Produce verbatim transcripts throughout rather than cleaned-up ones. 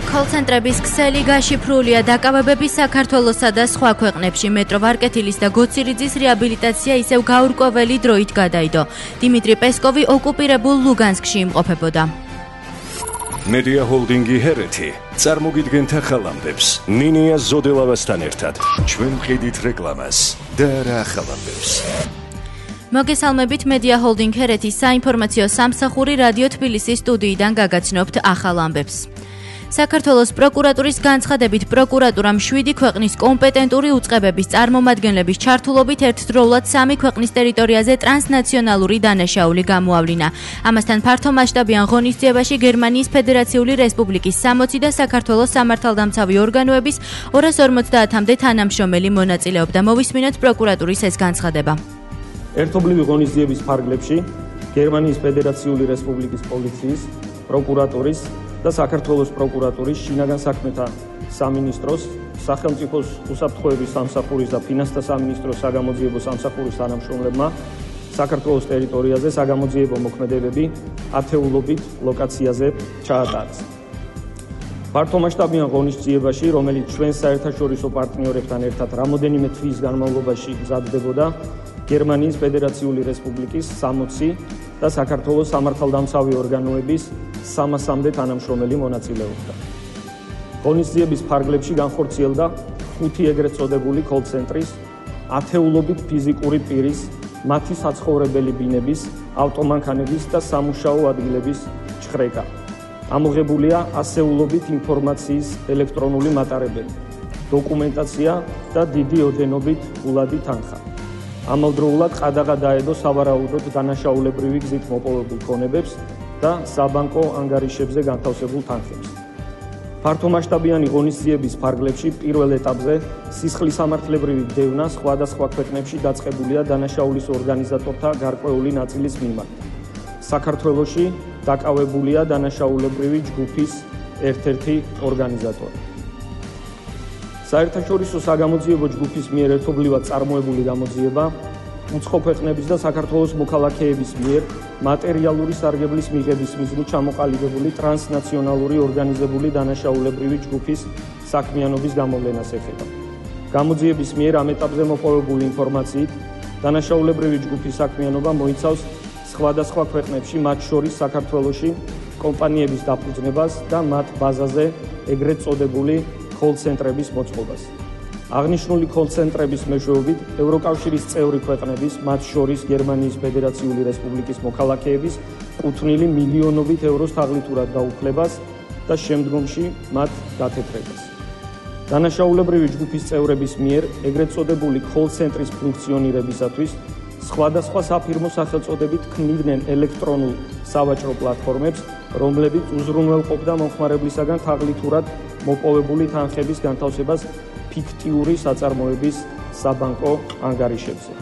კოლცენტრების ქსელი გაშიფრულია დაკავებების საქართველოსა და სხვა ქვეყნებში მეტრო ვარკეთილის და გოცირიძის რეაბილიტაცია ისევ გაურკვეველი დროით გადაიდო. დიმიტრი პესკოვი ოკუპირებულ ლუგანსკში იმყოფებოდა. მედია ჰოლდინგი ჰერეთი წარმოგიდგენთ ახალ ამბებს ნინია ზოდელავასთან ერთად. ჩვენ ვყიდით რეკლამას და რა ახალ ამბებს. მოგესალმებით მედია ჰოლდინგ ჰერეთის საინფორმაციო სამსახური რადიო თბილისის სტუდიიდან გაგაცნობთ ახალ ამბებს. საქართველოს პროკურატურის განცხადებით პროკურატურამ შვიდი ქვეყნის კომპეტენტური უწყებების წარმომადგენლების ჩართულობით ერთდროულად სამი ქვეყნის ტერიტორიაზე ტრანსნაციონალური დანაშაული გამოავლინა. ამასთან ფართომასშტაბიან ღონისძიებაში გერმანიის ფედერაციული რესპუბლიკის სამოცი და საქართველოს სამართალდამცავი ორგანოების ორას ორმოცდაათამდე თანამშრომელი მონაწილეობდა. მოვისმინოთ პროკურატურის ეს განცხადება. ერთობლივი ღონისძიების ფარგლებში გერმანიის ფედერაციული რესპუბლიკის პოლიციის, პროკურატურის და საქართველოს პროკურატურის შინაგან საქმეთა სამინისტროს, სახელმწიფოს უსაფრთხოების სამსახურის და ფინანსთა სამინისტროს საგამოძიებო სამსახურის თანამშრომლებმა საქართველოს ტერიტორიაზე საგამოძიებო მოქმედებები ათეულობით ლოკაციაზე ჩაატარეს. ფართომასშტაბიან ღონისძიებაში, რომელიც ჩვენ საერთაშორისო პარტნიორებთან ერთად რამოდენიმე თვის განმავლობაში მზადდებოდა, გერმანიის ფედერაციული რესპუბლიკის სამოცი და საქართველოს სამართალდამცავი ორგანოების სამასამდე თანამშრომელი მონაწილეობდა. ღონისძიების ფარგლებში განხორციელდა ხუთი ეგრეთ წოდებული კოლცენტრის, ათეულობით ფიზიკური პირის, მათი საცხოვრებელი ბინების, ავტომანქანების და სამუშაო ადგილების ჩხრეკა. ამოღებულია ასეულობით ინფორმაციის ელექტრონული მატარებელი, დოკუმენტაცია და დიდი ოდენობით გულადი თანხა. ამავდროულად ყადაღა დაედო სავარაუდოდ დანაშაულებრივი გზით მოპოვებულ ქონებებს და საბანკო ანგარიშებზე განთავსებულ თანხებს. ფართომასშტაბიანი ღონისძიების ფარგლებში პირველ ეტაპზე სისხლისამართლებრივი დევნა სხვადასხვა ქვეყნებში დაწყებულია დანაშაულის ორგანიზატორთა გარკვეული ნაწილის მიმართ. საქართველოში დაკავებულია დანაშაულებრივი ჯგუფის ერთ-ერთი ორგანიზატორი. საერთაშორისო საგამოძიებო ჯგუფის მიერ ერთობლივად წარმოებული გამოძიება უცხო ქვეყნების და საქართველოს მოქალაქეების მიერ მატერიალური სარგებლის მიღების მიზნით ჩამოყალიბებული ტრანსნაციონალური ორგანიზებული დანაშაულებრივი ჯგუფის საქმიანობის გამოვლენას ეხება. გამოძიების მიერ ამ ეტაპზე მოპოვებული ინფორმაციით დანაშაულებრივი ჯგუფის საქმიანობა მოიცავს სხვადასხვა ქვეყნებში, მათ შორის საქართველოში კომპანიების დაფუძნებას და მათ ბაზაზე ეგრეთ წოდებული კოლცენტრების მოწყობას. აღნიშნული კოლცენტრების მეშვეობით ევროკავშირის წევრი ქვეყნების, მათ შორის გერმანიის ფედერაციული რესპუბლიკის მოქალაქეების კუთვნილი მილიონობით ევროს თაღლითურად გაუფლებას და შემდგომში მათ დათეთრებას. დანაშაულებრივი ჯგუფის წევრების მიერ ეგრეთ წოდებული კოლცენტრის ფუნქციონირებისათვის სხვადასხვა საფირმო სახელწოდებით ქმნიდნენ ელექტრონულ სავაჭრო პლატფორმებს, რომლებიც უზრუნველყოფდა მომხმარებლისაგან თაღლითურად მოპოვებული თანხების განთავსებას ფიქტიური საწარმოების საბანკო ანგარიშებზე.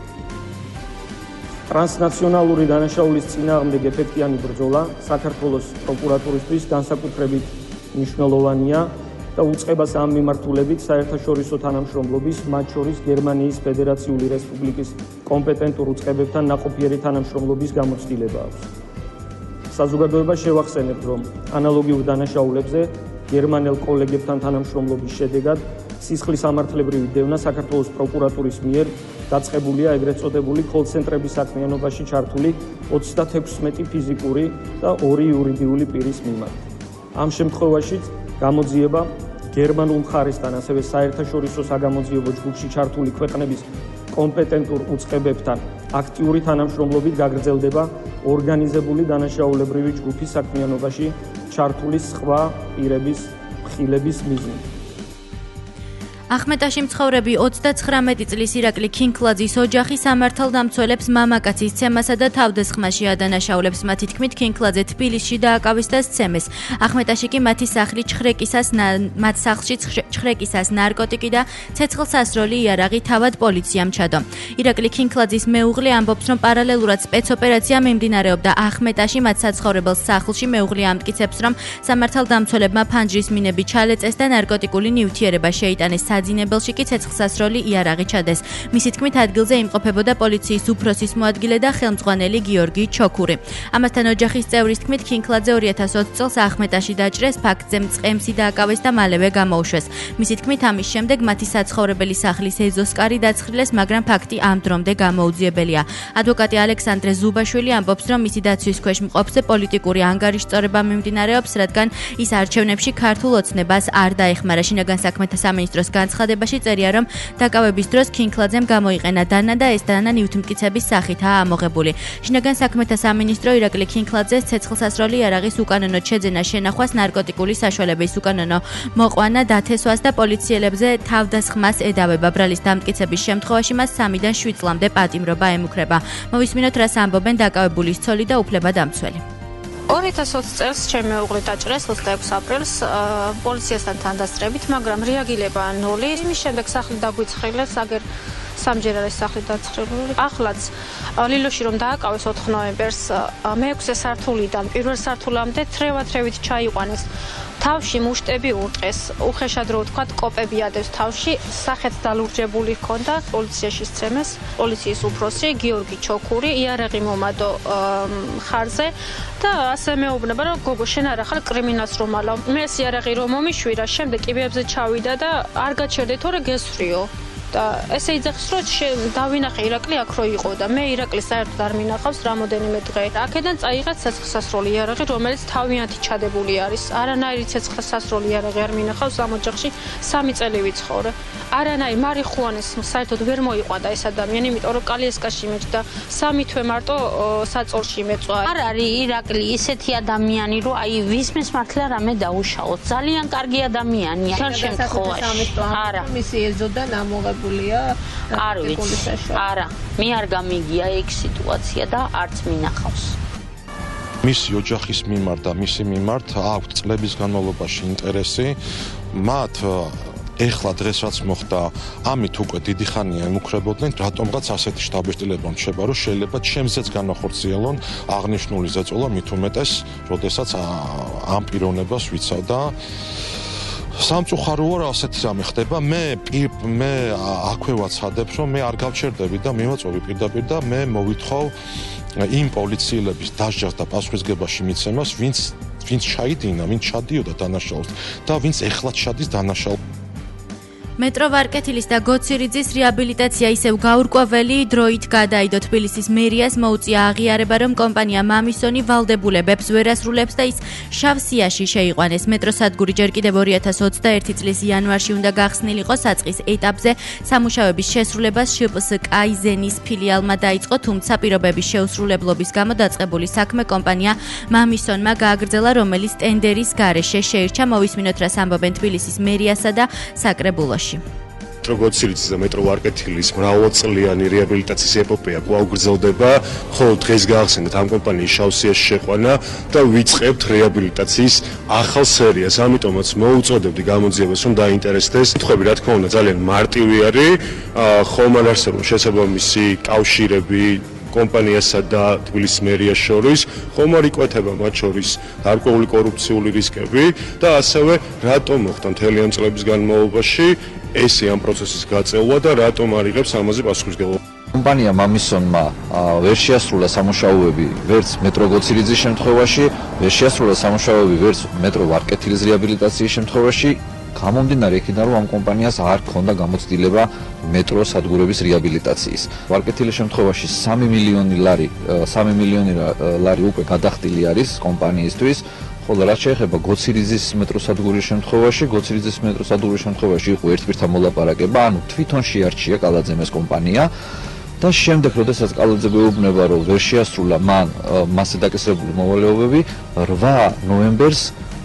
ტრანსნაციონალური დანაშაულის წინააღმდეგ ეფექტიანი ბრძოლა საქართველოს პროკურატურისთვის განსაკუთრებით მნიშვნელოვანია და უწყებას ამ მიმართულებით საერთაშორისო თანამშრომლობის, მათ შორის გერმანიის ფედერაციული რესპუბლიკის კომპეტენტურ უწყებებთან ნაყოფიერი თანამშრომლობის გამოცდილება აქვს. საზოგადოებას შევახსენებთ, რომ ანალოგიურ დანაშაულებზე გერმანელ კოლეგებთან თანამშრომლობის შედეგად სისხლისამართლებრივი დევნა საქართველოს პროკურატურის მიერ დაწყებულია ეგრეთ წოდებული კოლცენტრების საქმიანობაში ჩართული ოცდათექვსმეტი ფიზიკური და ორი იურიდიული პირის მიმართ. ამ შემთხვევაშიც გამოძიება გერმანულ მხარესთან, ასევე საერთაშორისო საგამოძიებო ჯგუფში ჩართული ქვეყნების კომპეტენტურ უწყებებთან აქტიური თანამშრომლობით გაგრძელდება ორგანიზებული დანაშაულებრივი ჯგუფის საქმიანობაში ჩართული სხვა პირების მხილების მიზნით. ახმეტაში მცხოვრები ოცდაცხრამეტი წლის ირაკლი ქინქლაძის ოჯახი სამართალდამცველებს მამაკაცის ცემასა და თავდესხმაში ადანაშაულებს. მათი თქმით, ქინქლაძე თბილისში დააკავის და სცემეს. ახმეტაში კი მათი სახლი ჩხრეკისას მათ სახლში ჩხრეკისას ნარკოტიკი და ცეცხლსასროლი იარაღი თავად პოლიციამ ჩადო. ირაკლი ქინქლაძის მეუღლე ამბობს, რომ პარალელურად სპეცოპერაცია მიმდინარეობდა ახმეტაში მათ საცხოვრებელ სახლში. მეუღლე ამტკიცებს, რომ სამართალდამცველებმა ფანჯრის მინები ჩალეწეს და ნარკოტიკული ნივთიერება შეიტანეს. საძინებელში კი ცეცხლსასროლი იარაღი ჩადეს. მისი თქმით, ადგილზე იმყოფებოდა პოლიციის უფროსის მოადგილე და ხელმძღვანელი გიორგი ჩოქური. ამასთან ოჯახის წევრის თქმით, ქინქლაძე ორი ათას ოცი წელს ახმეტაში დაჭრეს, ფაქტზე მწყემსი დააკავეს და მალევე გამოუშვეს. მისი თქმით, ამის შემდეგ მათი საცხოვრებელი სახლის ეზოსკარი დაცხრილეს, მაგრამ ფაქტი ამ დრომდე გამოუძიებელია. ადვოკატი ალექსანდრე ზუბაშვილი ამბობს, რომ მისი დაცვის ქვეშ მყოფზე პოლიტიკური ანგარიშწორება მიმდინარეობს, რადგან ის არჩევნებში ქართულ ოცნებას არ დაეხმარა. შინაგან საქმეთა სამინისტროს განცხადებაში წერია, რომ დაკავების დროს ქინქლაძემ გამოიყენა დანა და ეს დანა ნივთმტკიცების სახითაა ამოღებული. შინაგან საქმეთა სამინისტრო ირაკლი ქინქლაძეს ცეცხლსასროლი იარაღის უკანონოდ შეძენა, შენახვას, ნარკოტიკული საშუალების უკანონო მოყვანა, დათესვას და პოლიციელებზე თავდასხმას ედავება. ბრალის დამტკიცების შემთხვევაში მას სამიდან შვიდ წლამდე პატიმრობა ემუქრება. მოვისმინოთ, რას ამბობენ დაკავებულის ცოლი და უფლებადამცველი. ორი ათას ოცი წელს ჩემი მეუღლე დაჭრეს ოცდაექვსი აპრილს პოლიციასთან თანდასწრებით, მაგრამ რეაგირება ნული. იმის შემდეგ სახლი დაგვიცხრილეს, აგერ სამჯერ არის სახლი დაცხრილი. ახლაც ლილოში რომ დააკავეს ოთხ ნოემბერს მეექვსე სართულიდან პირველ სართულამდე თრევა-თრევით ჩაიყვანეს. თავში მუშტები ურტყეს, უხეშად რო ვთქვათ, კოპები ადევს თავში, სახეთ დალურჯებული ჰქონდა, პოლიციაში სცემეს, პოლიციის უფროსი გიორგი ჩოქური, იარაღი მომადო ხარზე და ასე მეუბნება, რომ გოგო, შენ არ ახალ კრიმინალს რომ ალავ. მე ეს იარაღი რომ მომიშვირა, შემდეგ კიბეებზე ჩავიდა და არ გაჩერდე, თორე გესვრიო. და ესე იძახის, რომ დავინახე ირაკლი აქ რო იყო და მე ირაკლის საერთოდ არ მინახავს რამოდენიმე დღე. აქედან წაიღეთ ცეცხლსასროლი იარაღი, რომელიც თავიანთი ჩადებული არის. არანაირი ცეცხლსასროლი იარაღი არ მინახავს ამ ოჯახში სამი წელი ვიცხოვრე. არანაირი მარიხუანეს საერთოდ ვერ მოიყვანა ეს ადამიანი, იმიტომ რომ კალიესკაში მეჯდა სამი თვე მარტო საწოლში მეწვა. არ არის ირაკლი ისეთი ადამიანი, რომ აი ვისმის მართლა რამე დაუშაოთ. ძალიან კარგი ადამიანია. შენ შემთხვევაში. არა. მისი ეზოდან ამოღებ არ ვიცი, არა, მე არ გამიგია ეგ სიტუაცია და არც მინახავს. მისი ოჯახის მიმართ და მისი მიმართ აქვს წლების განმავლობაში ინტერესი, მათ ეხლა დღეს რაც მოხდა, ამით უკვე დიდი ხანია ემუქრებოდნენ, რატომღაც ასეთი შთაბეჭდილება რჩება, რომ შეიძლება ჩემზეც განახორციელონ აღნიშნული ზეწოლა, მით უმეტეს, როდესაც ამ პიროვნებას ვიცავ და სამწუხაროა, რომ ასეთი რამე ხდება. მე მე აქვე ვაცადებ, რომ მე არ გავჩერდები და მივაწვევი პირდაპირ და მე მოვითხოვ იმ პოლიციელების დასჯას და პასუხისგებაში მიცემას, ვინც ვინც ჩაიდინა, ვინც ჩადიოდა დანაშაულს და ვინც ეხლა ჩადის დანაშაულს. მეტრო ვარკეთილის და გოცირიძის რეაბილიტაცია ისევ გაურკვეველი დროით გადაიდო. თბილისის მერიას მოუწია აღიარება, რომ კომპანია მამისონი ვალდებულებებს ვერ ასრულებს და ის შავ სიაში შეიყვანეს. მეტროსადგური ჯერ კიდევ ორი ათას ოცდაერთი წლის იანვარში უნდა გახსნილიყო. საწყის ეტაპზე სამუშაოების შესრულებას შპს კაიზენის ფილიალმა დაიწყო, თუმცა პირობების შეუსრულებლობის გამო დაწყებული საქმე კომპანია მამისონმა გააგრძელა, რომელიც ტენდერის გარეშე შეირჩა. მოვისმინოთ, რას ამბობენ თბილისის მერიასა და საკრებულოში. მეტრო გოცირიძის და მეტრო ვარკეთილის მრავალწლიანი რეაბილიტაციის ეპოპეა კვლავ გრძელდება, ხოლო დღეს გაახსენეთ ამ კომპანიის შავ სიაში შეყვანა და ვიწყებთ რეაბილიტაციის ახალ სერიას. ამიტომაც მოუწოდებდი გამოძიებას, რომ დაინტერესდეს. კითხვები, რა თქმა უნდა, ძალიან მარტივი არის, ხომ არ არსებობს შესაბამისი კავშირები კომპანიასა და თბილისის მერიას შორის, ხომ არ იკვეთება მათ შორის გარკვეული კორუფციული რისკები და ასევე რატომ მოხდა მთელი ამ წლების განმავლობაში ესე ამ პროცესის გაწევა და რატომ არ იღებს ამაზე პასუხისმგებლობა. კომპანია მამისონმა ვერ შეასრულა სამუშაოები ვერც მეტრო გოცირიძის შემთხვევაში, ვერ შეასრულა სამუშაოები ვერც მეტრო ვარკეთილის რეაბილიტაციის შემთხვევაში. გამომდინარე იქიდან, რომ ამ კომპანიას არ ჰქონდა გამოცდილება მეტრო სადგურების რეაბილიტაციის. ვარკეთილის შემთხვევაში სამი მილიონი ლარი, სამი მილიონი ლარი უკვე გადახდილი არის კომპანიისთვის. ხოლო რაც შეეხება გოცირიძის მეტროსადგურის შემთხვევაში, გოცირიძის მეტროსადგურის შემთხვევაში იყო ერთპირთა მოლაპარაკება, ანუ თვითონ შეარჩია კალაძემ ეს კომპანია და შემდეგ, როდესაც კალაძე გვეუბნება, რომ ვერ შეასრულა მან მასზე დაკისრებული მოვალეობები, რვა ნოემბერს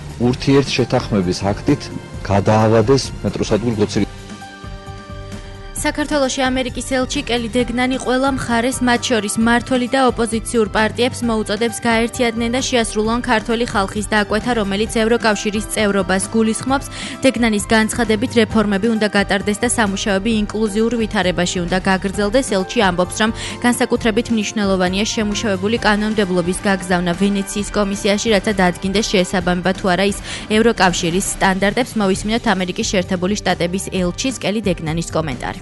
ურთიერთ შეთანხმების აქტით გადაავადეს მეტროსადგური გოცირიძის. საქართველოში ამერიკის ელჩი კელი დეგნანი ყველა მხარეს, მათ შორის მმართველი და ოპოზიციურ პარტიებს მოუწოდებს გაერთიანდნენ და შეასრულონ ქართველი ხალხის დაკვეთა, რომელიც ევროკავშირის წევრობას გულისხმობს. დეგნანის განცხადებით რეფორმები უნდა გატარდეს და სამუშაოები ინკლუზიურ ვითარებაში უნდა გაგრძელდეს. ელჩი ამბობს, რომ განსაკუთრებით მნიშვნელოვანია შემუშავებული კანონმდებლობის გაგზავნა ვენეციის კომისიაში, რათა დადგინდეს შეესაბამება თუ არა ის ევროკავშირის სტანდარტებს. მოვისმინოთ ამერიკის შეერთებული შტატების ელჩის კელი დეგნანის კომენტარი.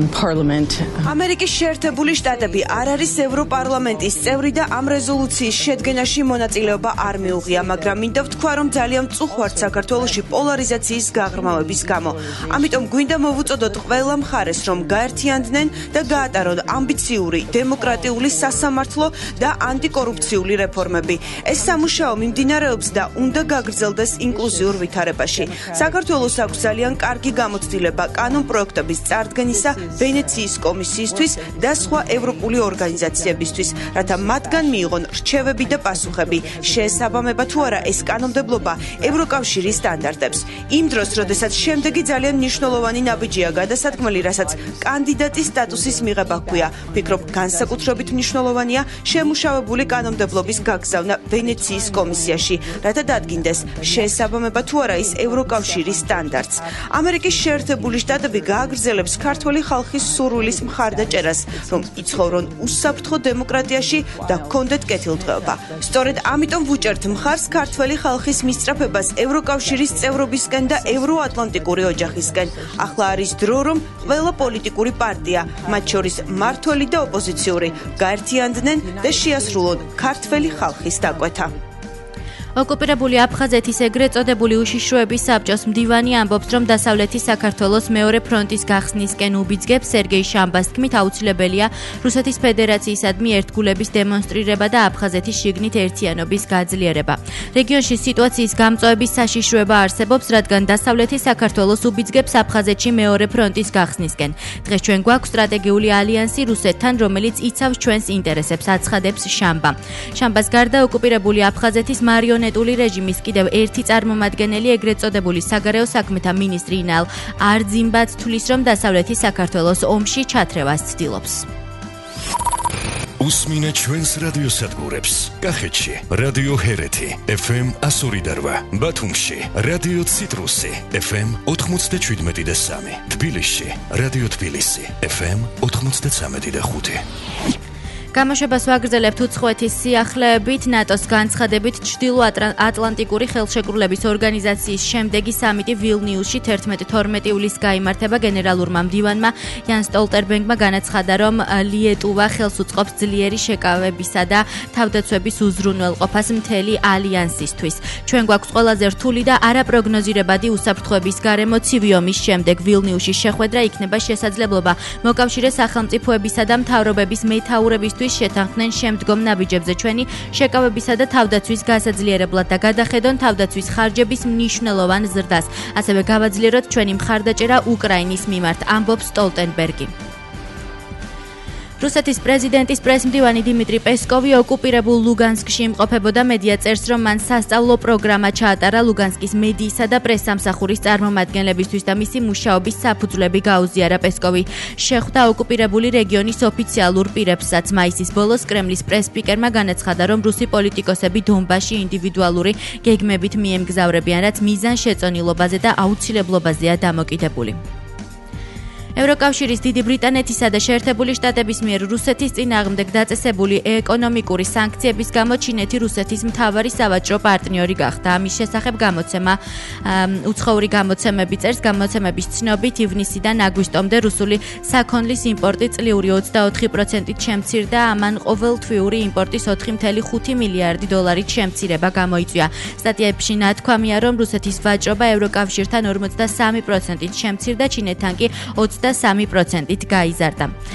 ამერიკის შეერთებული შტატები არ არის ევროპარლამენტის წევრი და ამ რეზოლუციის შედგენაში მონაწილეობა არ მიუღია, მაგრამ მინდა ვთქვა, რომ ძალიან მწუხვართ საქართველოში პოლარიზაციის გაღრმავების გამო. ამიტომ გვინდა მოვუწოდოთ ყველა მხარეს, რომ გაერთიანდნენ და გაატარონ ამბიციური, დემოკრატიული სასამართლო და ანტიკორუფციული რეფორმები. ეს სამუშაო მიმდინარეობს და უნდა გაგრძელდეს ინკლუზიურ ვითარებაში. საქართველოს აქვს ძალიან კარგი გამოცდილება კანონპროექტების წარდგენისა ვენეციის კომისიისთვის და სხვა ევროპული ორგანიზაციებისთვის, რათა მათგან მიიღონ რჩევები და პასუხები, შეესაბამება თუ არა ეს კანონმდებლობა ევროკავშირის სტანდარტებს. იმ დროს, როდესაც შემდეგი ძალიან მნიშვნელოვანი ნაბიჯია გადასადგმელი, რასაც კანდიდატის სტატუსის მიღება ჰქვია, ვფიქრობ, განსაკუთრებით მნიშვნელოვანია შემუშავებული კანონმდებლობის გაგზავნა ვენეციის კომისიაში, რათა დადგინდეს შეესაბამება თუ არა ის ევროკავშირის სტანდარტს. ამერიკის შეერთებული შტატები გააგრძელებს ქართველი ხალხის სურვილის მხარდაჭერას, რომ იცხოვრონ უსაფრთხო დემოკრატიაში და ჰქონდეთ კეთილდღეობა. სწორედ ამიტომ ვუჭერთ მხარს ქართველი ხალხის მისწრაფებას ევროკავშირის წევრობისკენ და ევროატლანტიკური ოჯახისკენ. ახლა არის დრო, რომ ყველა პოლიტიკური პარტია, მათ შორის მმართველი და ოპოზიციური, გაერთიანდნენ და შეასრულონ ქართველი ხალხის დაკვეთა. ოკუპირებული აფხაზეთის ეგრეთ წოდებული უშიშროების საბჭოს მდივანი ამბობს, რომ დასავლეთი საქართველოს მეორე ფრონტის გახსნისკენ უბიძგებს. სერგეი შამბას თქმით, აუცილებელია რუსეთის ფედერაციისადმი ერთგულების დემონსტრირება და აფხაზეთის შიგნით ერთიანობის გაძლიერება. რეგიონში სიტუაციის გამწვავების საშიშროება არსებობს, რადგან დასავლეთი საქართველოს უბიძგებს აფხაზეთში მეორე ფრონტის გახსნისკენ. დღეს ჩვენ გვაქვს სტრატეგიული ალიანსი რუსეთთან, რომელიც იცავს ჩვენს ინტერესებს, აცხადებს შამბა. შამბას გარდა ოკუპირებული აფხაზეთის მარიონეტული რეჟიმის კიდევ ერთი წარმომადგენელი, ეგრეთ წოდებული საგარეო საქმეთა მინისტრი ინალ არძიმბაც თვლის, რომ დასავლეთი საქართველოს ომში ჩათრევას ცდილობს. უსმინეთ ჩვენს რადიოსადგურებს. კახეთში რადიო ჰერეთი ეფ ემ one oh eight, ბათუმში რადიო ციტრუსი ეფ ემ ninety-seven და three, თბილისში რადიო თბილისი ეფ ემ ninety-three და five. გამოშვებას ვაგრძელებთ უცხოეთის სიახლეებით. ნატოს განცხადებით ჩრდილო-ატლანტიკური ხელშეკრულების ორგანიზაციის შემდეგი სამიტი ვილნიუსში თერთმეტი თორმეტი ივლისს გაიმართება. გენერალურმა მდივანმა იან სტოლტერბერგმა განაცხადა, რომ ლიეტუვა ხელს უწყობს ძლიერი შეკავებისა და თავდაცვების უზრუნველყოფას მთელი ალიანსისთვის. ჩვენ გვაქვს ყველაზე რთული და არაპროგნოზირებადი უსაფრთხოების გარემო. ცივი ომის შემდეგ ვილნიუსში შეხვედრა იქნება შესაძლებლობა მოკავშირე სახელმწიფოებისა და მთავრობების მეთაურებისთვის შეთანხმდნენ შემდგომ ნაბიჯებზე ჩვენი შეკავებისა და თავდაცვის გასაძლიერებლად და გადახედონ თავდაცვის ხარჯების მნიშვნელოვან ზრდას. ასევე გავაძლიეროთ ჩვენი მხარდაჭერა უკრაინის მიმართ, ამბობს სტოლტენბერგი. რუსეთის პრეზიდენტის პრესმდივანი დიმიტრი პესკოვი ოკუპირებულ ლუგანსკში იმყოფებოდა. მედია წერს, რომ მან სასწავლო პროგრამა ჩაატარა ლუგანსკის მედიისა და პრესსამსახურის წარმომადგენლებისთვის და მისი მუშაობის საფუძვლები გაუზიარა. პესკოვი შეხვდა ოკუპირებული რეგიონის ოფიციალურ პირებსაც. მაისის ბოლოს კრემლის პრეს-სპიკერმა განაცხადა, რომ რუსი პოლიტიკოსები დონბასში ინდივიდუალური გეგმებით მიემგზავრებიან, რაც მიზან შეწონილობაზე და აუცილებლობაზეა დამოკიდებული. ევროკავშირის დიდი ბრიტანეთისა და შეერთებული შტატების მიერ რუსეთის წინააღმდეგ დაწესებული ეკონომიკური სანქციების გამო ჩინეთი რუსეთის მთავარი სავაჭრო პარტნიორი გახდა. ამის შესახებ გამოცემა უცხოური გამოცემები წერს. გამოცემების ცნობით ივნისიდან აგვისტომდე რუსული საქონლის იმპორტი წლიური ოცდაოთხი პროცენტით შემცირდა. ამან ყოველთვიური იმპორტის ოთხი წუთი ხუთი მილიარდი დოლარით შემცირება გამოიწვია. სტატიებში ნათქვამია, რომ რუსეთის ვაჭრობა ევროკავშირთან ორმოცდასამი პროცენტით შემცირდა, ჩინეთთან კი ოცდასამი პროცენტით გაიზარდა.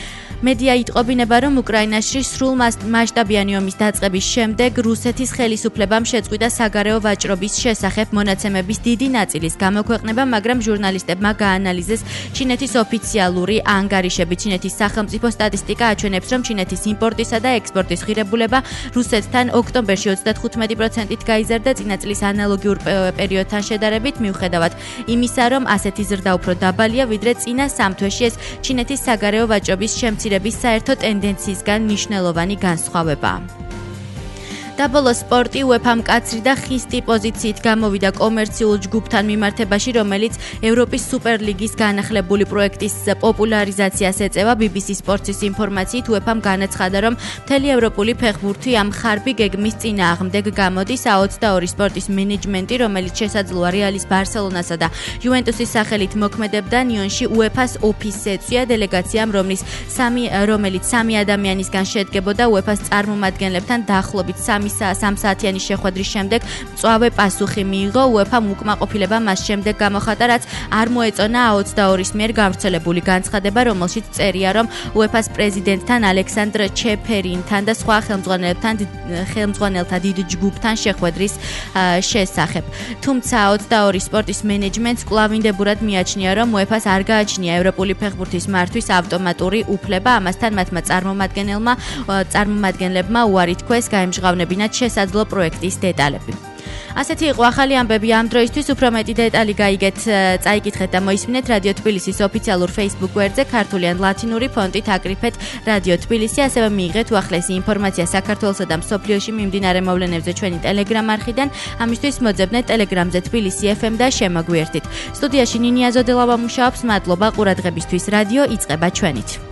მედია იტყობინება, რომ უკრაინაში სრულ მასშტაბიანი ომის დაწყების შემდეგ რუსეთის ხელისუფლებამ შეწყვიტა საგარეო ვაჭრობის შესახებ მონაცემების დიდი ნაწილის გამოქვეყნება, მაგრამ ჟურნალისტებმა გაანალიზეს ჩინეთის ოფიციალური ანგარიშები. ჩინეთის სახელმწიფო სტატისტიკა აჩვენებს, რომ ჩინეთის იმპორტისა და ექსპორტის ღირებულება რუსეთთან ოქტომბერში ოცდათხუთმეტი პროცენტით გაიზარდა წინა წლის ანალოგიურ პერიოდთან შედარებით, მიუხედავად იმისა, რომ ასეთი ზრდა უფრო დაბალია, ვიდრე წინა სამ თვეში ეს ჩინეთის საგარეო ვაჭრობის შემცირების საერთო ტენდენციისგან მნიშვნელოვანი განსხვავებაა. დაბოლოს სპორტი უეფა მკაცრი და ხისტი პოზიციით გამოვიდა კომერციულ ჯგუფთან მიმართებაში, რომელიც ევროპის სუპერლიგის განახლებული პროექტის პოპულარიზაციას ეწევა. ბი ბი სი სპორტის ინფორმაციით უეფამ განაცხადა, რომ მთელი ევროპული ფეხბურთი ამ ხარბი გეგმის წინააღმდეგ გამოდის. ა ოცდაორი სპორტის მენეჯმენტი, რომელიც შესაძლოა რეალის ბარსელონასა და იუვენტუსის სახელით მოქმედებდა ნიონში, უეფას ოფისს ეწვია დელეგაციამ, რომლის სამი რომელიც სამი ადამიანისგან შედგებოდა. უეფას წარმომადგენლებთან დაახლოებით სამ საათიანი შეხვედრის შემდეგ მწვავე პასუხი მიიღო. უეფამ უკმაყოფილება მას შემდეგ გამოხატა, რაც არ მოეწონა ა ოცდაორის მიერ გავრცელებული განცხადება, რომელშიც წერია, რომ უეფას პრეზიდენტთან ალექსანდრ ჩეფერინთან და სხვა ხელმძღვანელებთან ხელმძღვანელთა დიდ ჯგუფთან შეხვედრის შესახებ. თუმცა ა ოცდაორი სპორტის მენეჯმენტს კვლავინდებურად მიაჩნია, რომ უეფას არ გააჩნია ევროპული ფეხბურთის მართვის ავტომატური უფლება. ამასთან მათმა წარმომადგენელმა წარმომადგენლებმა უარი თქვეს გაემჟღავნებინათ შესაძლო პროექტის დეტალები. ასეთი იყო ახალი ამბები ამ დროისთვის. უფრო მეტი დეტალი გაიგეთ, წაიკითხეთ და მოისმინეთ რადიო თბილისის ოფიციალურ Facebook გვერდზე ქართული ან ლათინური ფონტით აკრიფეთ რადიო თბილისი. ასევე მიიღეთ უახლესი ინფორმაცია საქართველოსა და მსოფლიოში მიმდინარე მოვლენებზე ჩვენი Telegram არხიდან. ამისთვის მოძებნეთ Telegramზე თბილისი ეფ ემ და შემოგვიერთით. სტუდიაში ნინია ზოდელავა მუშაობს. მადლობა ყურადღებისთვის. რადიო იწყება ჩვენით.